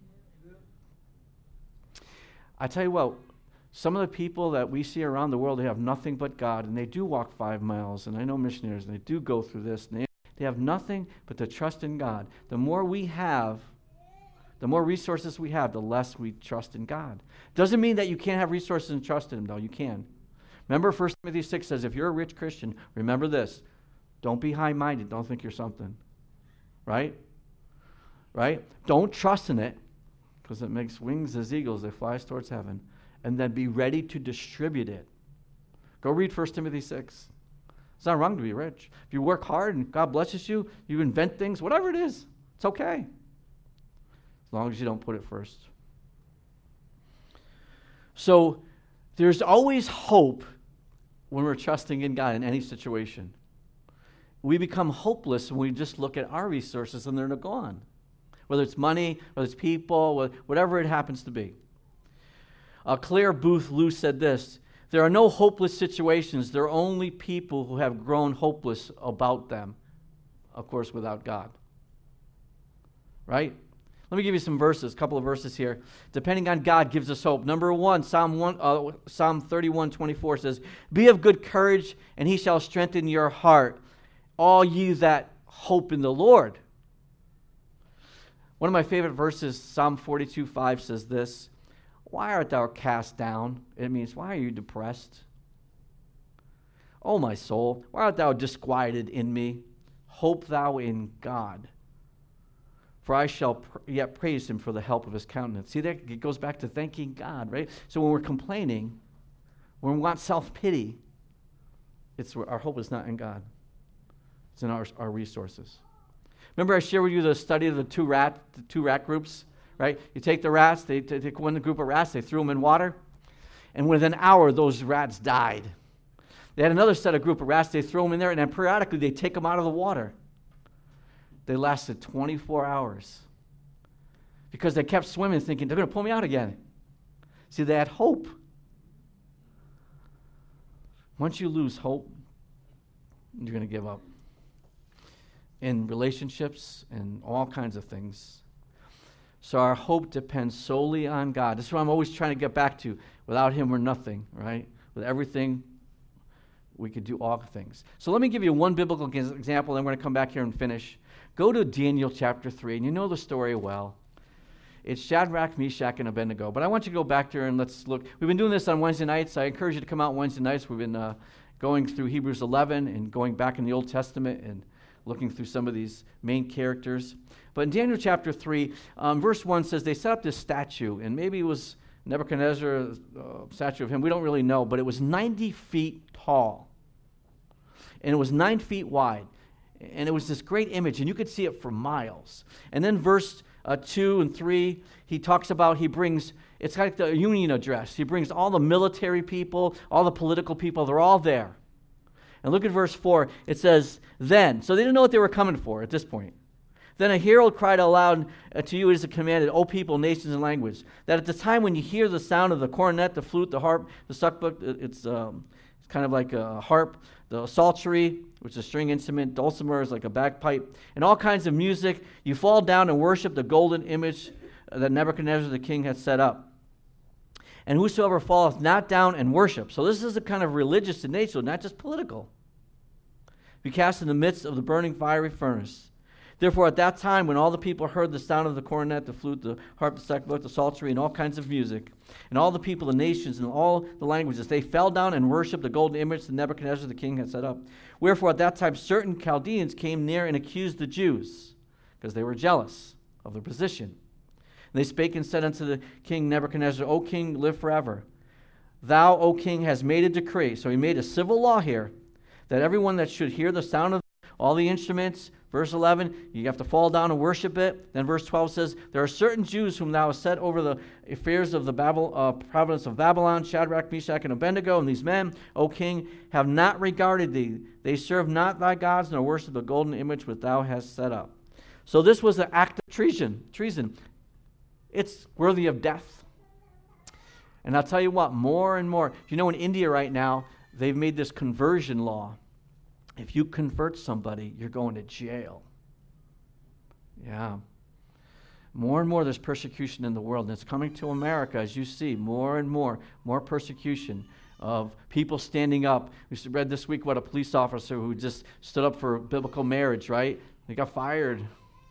I tell you what, some of the people that we see around the world, they have nothing but God, and they do walk five miles, and I know missionaries, and they do go through this, and they, they have nothing but to trust in God. The more we have, the more resources we have, the less we trust in God. Doesn't mean that you can't have resources and trust in him, though. You can. Remember, First Timothy six says, if you're a rich Christian, remember this. Don't be high-minded. Don't think you're something. Right? Right? Don't trust in it, because it makes wings as eagles. They fly towards heaven. And then be ready to distribute it. Go read First Timothy six. It's not wrong to be rich. If you work hard and God blesses you, you invent things, whatever it is, it's okay. As long as you don't put it first. So there's always hope when we're trusting in God in any situation. We become hopeless when we just look at our resources and they're gone. Whether it's money, whether it's people, whatever it happens to be. Uh, Claire Booth Luce said this, there are no hopeless situations. There are only people who have grown hopeless about them. Of course, without God. Right? Let me give you some verses, a couple of verses here. Depending on God gives us hope. Number one, Psalm one, uh, Psalm thirty-one twenty-four says, be of good courage, and he shall strengthen your heart, all ye that hope in the Lord. One of my favorite verses, Psalm forty-two five says this, why art thou cast down? It means, why are you depressed? O my soul, why art thou disquieted in me? Hope thou in God. For I shall pr- yet praise him for the help of his countenance. See, that it goes back to thanking God, right? So when we're complaining, when we want self-pity, it's our hope is not in God. It's in our, our resources. Remember I shared with you the study of the two rat, the two rat groups, right? You take the rats, they t- take one group of rats, they threw them in water, and within an hour, those rats died. They had another set of group of rats, they threw them in there, and then periodically they take them out of the water. They lasted twenty-four hours because they kept swimming thinking, they're going to pull me out again. See, they had hope. Once you lose hope, you're going to give up. In relationships and all kinds of things. So our hope depends solely on God. This is what I'm always trying to get back to. Without him, we're nothing, right? With everything, we could do all things. So let me give you one biblical example, then we're going to come back here and finish. Go to Daniel chapter three, and you know the story well. It's Shadrach, Meshach, and Abednego. But I want you to go back there and let's look. We've been doing this on Wednesday nights. I encourage you to come out Wednesday nights. We've been uh, going through Hebrews eleven and going back in the Old Testament and looking through some of these main characters. But in Daniel chapter three, um, verse one says they set up this statue, and maybe it was Nebuchadnezzar, a uh, statue of him. We don't really know, but it was ninety feet tall, and it was nine feet wide, and it was this great image, and you could see it for miles. And then verse uh, two and three, he talks about, he brings, it's like the union address. He brings all the military people, all the political people, they're all there. And look at verse four. It says, then. So they didn't know what they were coming for at this point. Then a herald cried aloud uh, to you as it commanded, O people, nations, and language, that at the time when you hear the sound of the cornet, the flute, the harp, the suckbook, it's, um, it's kind of like a harp, the psaltery, which is a string instrument, dulcimer is like a bagpipe, and all kinds of music, you fall down and worship the golden image that Nebuchadnezzar the king had set up. And whosoever falleth not down and worship. So this is a kind of religious in nature, not just political. Be cast in the midst of the burning fiery furnace. Therefore at that time when all the people heard the sound of the cornet, the flute, the harp, the sackbut, the psaltery, and all kinds of music, and all the people, the nations, and all the languages, they fell down and worshipped the golden image that Nebuchadnezzar the king had set up. Wherefore at that time certain Chaldeans came near and accused the Jews, because they were jealous of their position. And they spake and said unto the king Nebuchadnezzar, O king, live forever. Thou, O king, hast made a decree. So he made a civil law here, that everyone that should hear the sound of all the instruments, verse eleven, you have to fall down and worship it. Then verse twelve says, there are certain Jews whom thou hast set over the affairs of the Babel, uh, province of Babylon, Shadrach, Meshach, and Abednego, and these men, O king, have not regarded thee. They serve not thy gods, nor worship the golden image which thou hast set up. So this was an act of treason. Treason. It's worthy of death. And I'll tell you what, more and more. You know, in India right now, they've made this conversion law. If you convert somebody, you're going to jail. Yeah. More and more there's persecution in the world. And it's coming to America, as you see, more and more, more persecution of people standing up. We read this week about a police officer who just stood up for biblical marriage, right? He got fired.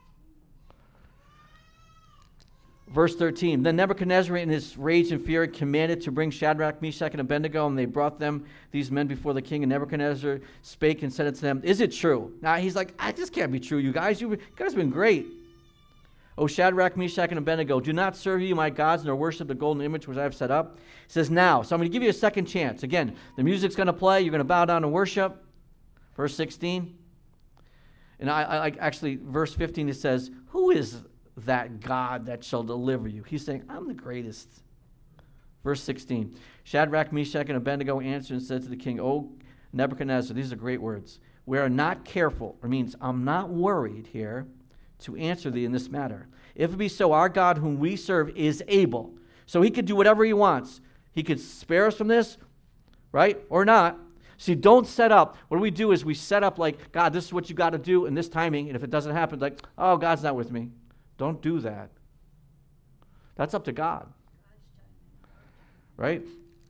Verse thirteen, then Nebuchadnezzar in his rage and fear commanded to bring Shadrach, Meshach, and Abednego, and they brought them, these men, before the king. And Nebuchadnezzar spake and said unto them, is it true? Now he's like, I just can't be true, you guys. You guys have been great. O Shadrach, Meshach, and Abednego, do not serve you my gods, nor worship the golden image which I have set up. He says, now, so I'm going to give you a second chance. Again, the music's going to play. You're going to bow down and worship. Verse sixteen. And I, I like actually, verse fifteen, it says, who is that God that shall deliver you? He's saying, I'm the greatest. Verse sixteen, Shadrach, Meshach, and Abednego answered and said to the king, O Nebuchadnezzar, these are great words, we are not careful, or means I'm not worried here to answer thee in this matter. If it be so, our God whom we serve is able. So he could do whatever he wants. He could spare us from this, right? Or not. See, don't set up. What we do is we set up like, God, this is what you got to do in this timing. And if it doesn't happen, like, oh, God's not with me. Don't do that. That's up to God. Right?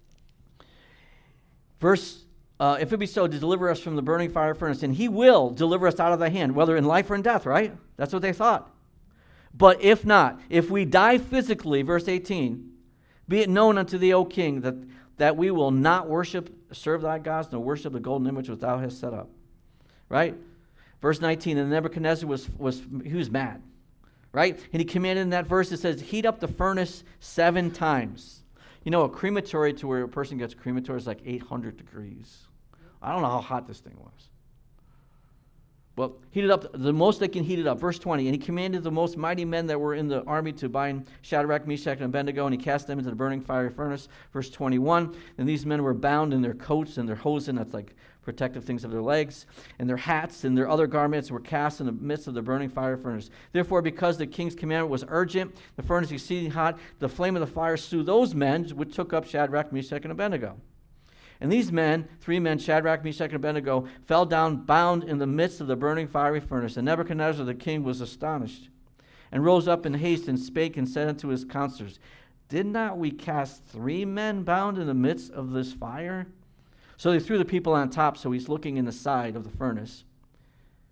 Verse, uh, if it be so, to deliver us from the burning fire furnace, and he will deliver us out of thy hand, whether in life or in death, right? That's what they thought. But if not, if we die physically, verse eighteen, be it known unto thee, O king, that, that we will not worship, serve thy gods, nor worship the golden image which thou hast set up. Right? Verse nineteen, and Nebuchadnezzar was, was he was mad. Right? And he commanded in that verse, it says, heat up the furnace seven times. You know, a crematory to where a person gets crematory is like eight hundred degrees. I don't know how hot this thing was. Well, heat it up, the most they can heat it up. Verse twenty, and he commanded the most mighty men that were in the army to bind Shadrach, Meshach, and Abednego, and he cast them into the burning fiery furnace. Verse twenty-one, and these men were bound in their coats and their hosen, that's like protective things of their legs, and their hats and their other garments were cast in the midst of the burning fire furnace. Therefore, because the king's commandment was urgent, the furnace exceeding hot, the flame of the fire slew those men which took up Shadrach, Meshach, and Abednego. And these men, three men, Shadrach, Meshach, and Abednego, fell down bound in the midst of the burning fiery furnace. And Nebuchadnezzar the king was astonished, and rose up in haste, and spake and said unto his counselors, did not we cast three men bound in the midst of this fire? So they threw the people on top, so he's looking in the side of the furnace.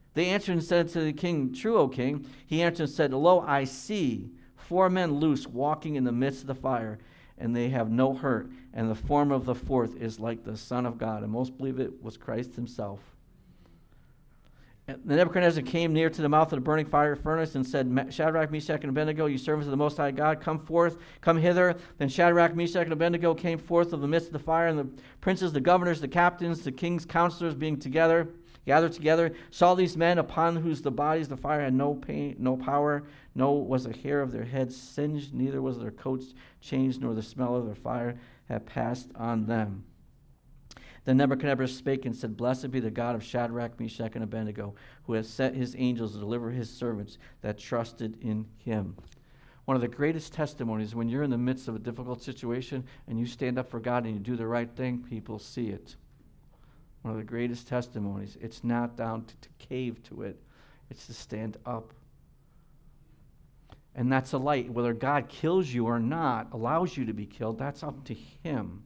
They answered and said to the king, True, O king. He answered and said, Lo, I see four men loose walking in the midst of the fire, and they have no hurt, and the form of the fourth is like the Son of God. And most believe it was Christ himself. And the Nebuchadnezzar came near to the mouth of the burning fire furnace and said, Shadrach, Meshach, and Abednego, you servants of the Most High God, come forth, come hither. Then Shadrach, Meshach, and Abednego came forth of the midst of the fire, and the princes, the governors, the captains, the king's counselors being together, gathered together, saw these men upon whose the bodies the fire had no pain, no power, no was a hair of their heads singed, neither was their coats changed, nor the smell of their fire had passed on them. Then Nebuchadnezzar spake and said, Blessed be the God of Shadrach, Meshach, and Abednego, who has set his angels to deliver his servants that trusted in him. One of the greatest testimonies, when you're in the midst of a difficult situation and you stand up for God and you do the right thing, people see it. One of the greatest testimonies. It's not down to, to cave to it. It's to stand up. And that's a light. Whether God kills you or not, allows you to be killed, that's up to him.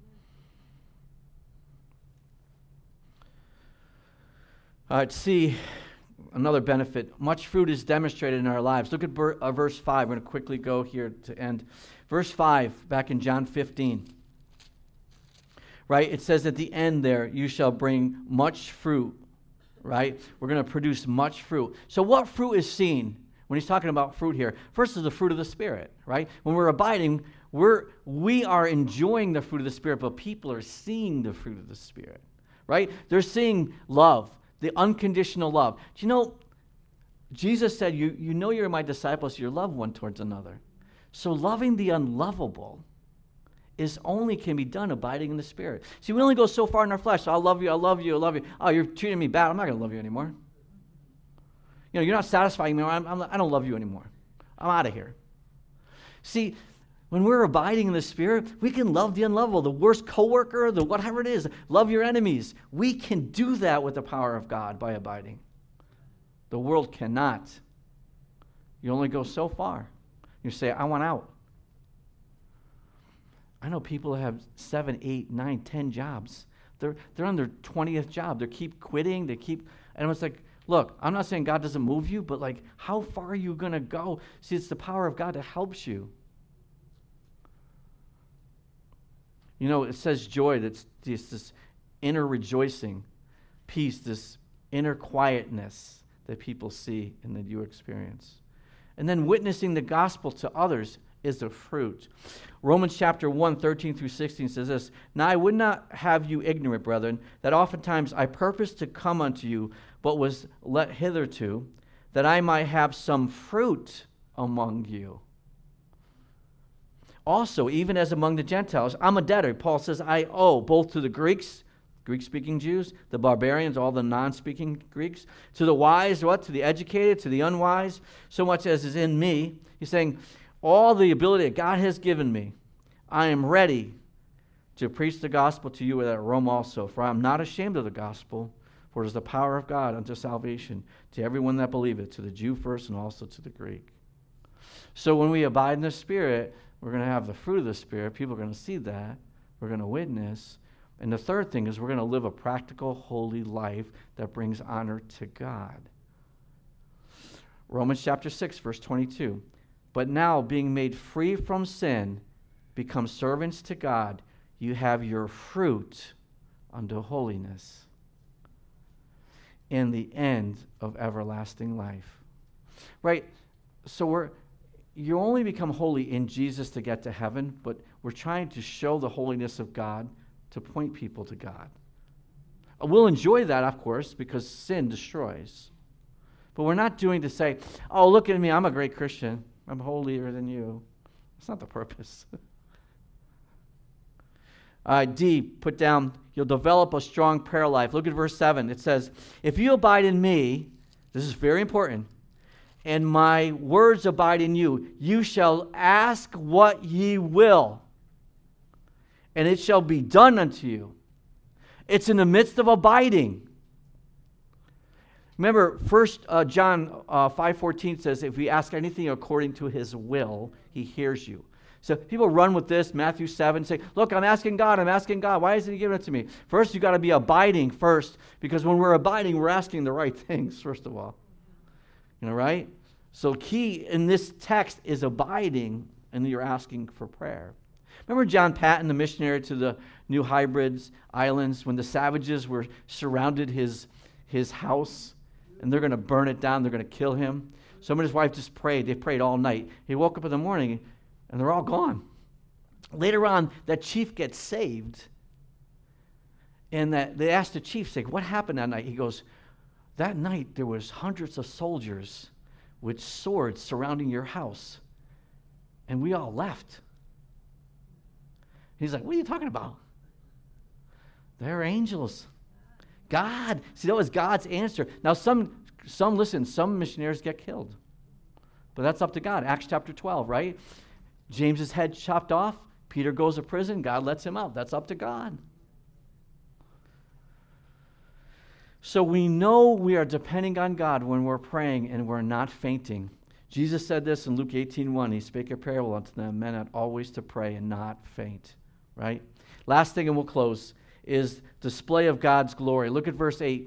All right, see, another benefit. Much fruit is demonstrated in our lives. Look at ber- uh, verse five. We're going to quickly go here to end. Verse five, back in John fifteen. Right? It says at the end there, you shall bring much fruit. Right? We're going to produce much fruit. So what fruit is seen when he's talking about fruit here? First is the fruit of the Spirit. Right? When we're abiding, we're, we are enjoying the fruit of the Spirit, but people are seeing the fruit of the Spirit. Right? They're seeing love. The unconditional love. Do you know, Jesus said, you, you know you're my disciples, you love one towards another. So loving the unlovable is only can be done abiding in the Spirit. See, we only go so far in our flesh. So, I love you, I love you, I love you. Oh, you're treating me bad. I'm not going to love you anymore. You know, you're not satisfying me. I'm, I'm, I don't love you anymore. I'm out of here. See, when we're abiding in the Spirit, we can love the unlovable, the worst coworker, the whatever it is. Love your enemies. We can do that with the power of God by abiding. The world cannot. You only go so far. You say, I want out. I know people that have seven, eight, nine, ten jobs. They're they're on their twentieth job. They keep quitting. They keep, and it's like, look, I'm not saying God doesn't move you, but like, how far are you going to go? See, it's the power of God that helps you. You know, it says joy, that's this, this inner rejoicing, peace, this inner quietness that people see and that you experience. And then witnessing the gospel to others is a fruit. Romans chapter one, thirteen through sixteen says this, Now I would not have you ignorant, brethren, that oftentimes I purposed to come unto you, but was let hitherto, that I might have some fruit among you. Also, even as among the Gentiles, I'm a debtor. Paul says, I owe both to the Greeks, Greek-speaking Jews, the barbarians, all the non-speaking Greeks, to the wise, what? To the educated, to the unwise, so much as is in me. He's saying, all the ability that God has given me, I am ready to preach the gospel to you at Rome also. For I am not ashamed of the gospel, for it is the power of God unto salvation to everyone that believeth, to the Jew first and also to the Greek. So when we abide in the Spirit, we're going to have the fruit of the Spirit. People are going to see that. We're going to witness. And the third thing is we're going to live a practical, holy life that brings honor to God. Romans chapter six, verse twenty-two. But now, being made free from sin, become servants to God, you have your fruit unto holiness and the end of everlasting life. Right? So we're you only become holy in Jesus to get to heaven, but we're trying to show the holiness of God to point people to God. We'll enjoy that, of course, because sin destroys. But we're not doing to say, oh, look at me, I'm a great Christian. I'm holier than you. That's not the purpose. Uh, D, put down, you'll develop a strong prayer life. Look at verse seven. It says, if you abide in me, this is very important, and my words abide in you, you shall ask what ye will, and it shall be done unto you. It's in the midst of abiding. Remember, First uh, John uh, five fourteen says, if we ask anything according to his will, he hears you. So people run with this, Matthew seven, say, look, I'm asking God, I'm asking God. Why isn't he giving it to me? First, you got to be abiding first, because when we're abiding, we're asking the right things, first of all. You know, right? So key in this text is abiding, and you're asking for prayer. Remember John Patton, the missionary to the New Hebrides Islands, when the savages were surrounded his, his house, and they're going to burn it down, they're going to kill him. So him and his wife just prayed. They prayed all night. He woke up in the morning, and they're all gone. Later on, that chief gets saved, and that they asked the chief, say, what happened that night? He goes, that night there was hundreds of soldiers with swords surrounding your house, and we all left. He's like, what are you talking about? They're angels. God. See, that was God's answer. Now, some, some listen, some missionaries get killed. But that's up to God. Acts chapter twelve, right? James's head chopped off. Peter goes to prison. God lets him out. That's up to God. So we know we are depending on God when we're praying and we're not fainting. Jesus said this in Luke eighteen one. He spake a parable unto them, men ought always to pray and not faint. Right? Last thing, and we'll close, is display of God's glory. Look at verse eight.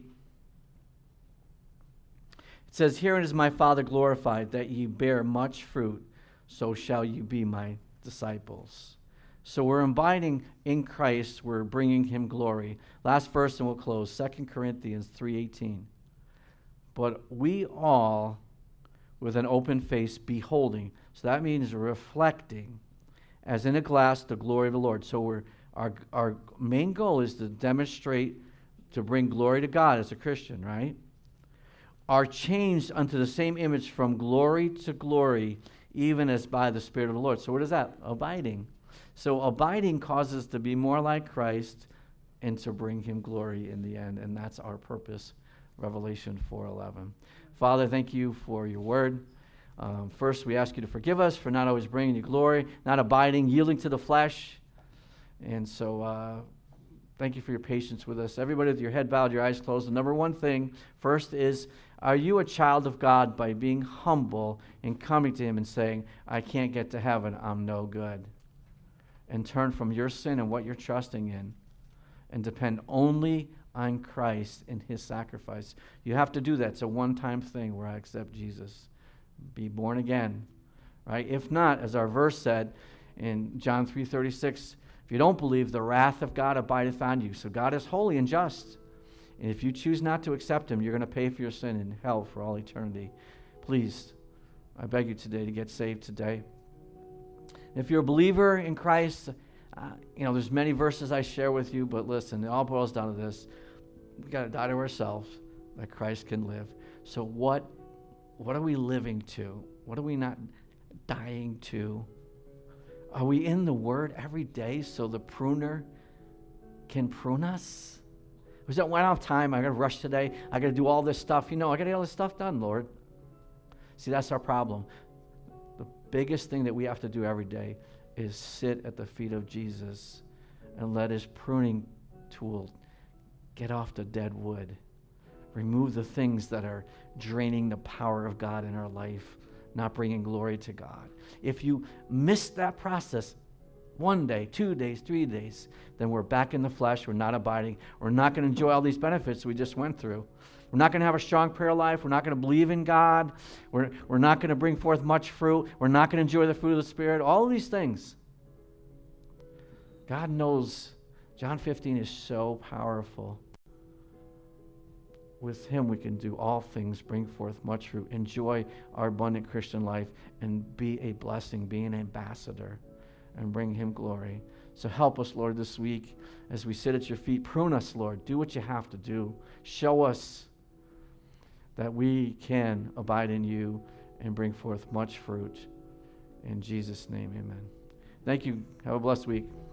It says, herein is my Father glorified, that ye bear much fruit, so shall you be my disciples. So we're abiding in Christ. We're bringing him glory. Last verse, and we'll close. Second Corinthians three eighteen. But we all, with an open face, beholding. So that means reflecting, as in a glass, the glory of the Lord. So we're, our, our main goal is to demonstrate, to bring glory to God as a Christian, right? Are changed unto the same image from glory to glory, even as by the Spirit of the Lord. So what is that? Abiding. So abiding causes us to be more like Christ and to bring him glory in the end. And that's our purpose, Revelation four eleven. Father, thank you for your word. Um, first, we ask you to forgive us for not always bringing you glory, not abiding, yielding to the flesh. And so uh, thank you for your patience with us. Everybody with your head bowed, your eyes closed. The number one thing, first is, are you a child of God by being humble and coming to him and saying, I can't get to heaven, I'm no good. And turn from your sin and what you're trusting in and depend only on Christ and his sacrifice. You have to do that. It's a one-time thing where I accept Jesus. Be born again, right? If not, as our verse said in John three thirty-six, if you don't believe, the wrath of God abideth on you. So God is holy and just. And if you choose not to accept him, you're going to pay for your sin in hell for all eternity. Please, I beg you today to get saved today. If you're a believer in Christ, uh, you know, there's many verses I share with you, but listen, it all boils down to this. We've got to die to ourselves that Christ can live. So what, what are we living to? What are we not dying to? Are we in the Word every day so the pruner can prune us? Was that, well, I don't have time. I got to rush today. I got to do all this stuff. You know, I got to get all this stuff done, Lord. See, that's our problem. The biggest thing that we have to do every day is sit at the feet of Jesus and let his pruning tool get off the dead wood. Remove the things that are draining the power of God in our life, not bringing glory to God. If you miss that process one day, two days, three days, then we're back in the flesh. We're not abiding. We're not going to enjoy all these benefits we just went through. We're not going to have a strong prayer life. We're not going to believe in God. We're, we're not going to bring forth much fruit. We're not going to enjoy the fruit of the Spirit. All of these things. God knows. John fifteen is so powerful. With him we can do all things, bring forth much fruit, enjoy our abundant Christian life, and be a blessing, be an ambassador, and bring him glory. So help us, Lord, this week as we sit at your feet. Prune us, Lord. Do what you have to do. Show us that we can abide in you and bring forth much fruit. In Jesus' name, amen. Thank you. Have a blessed week.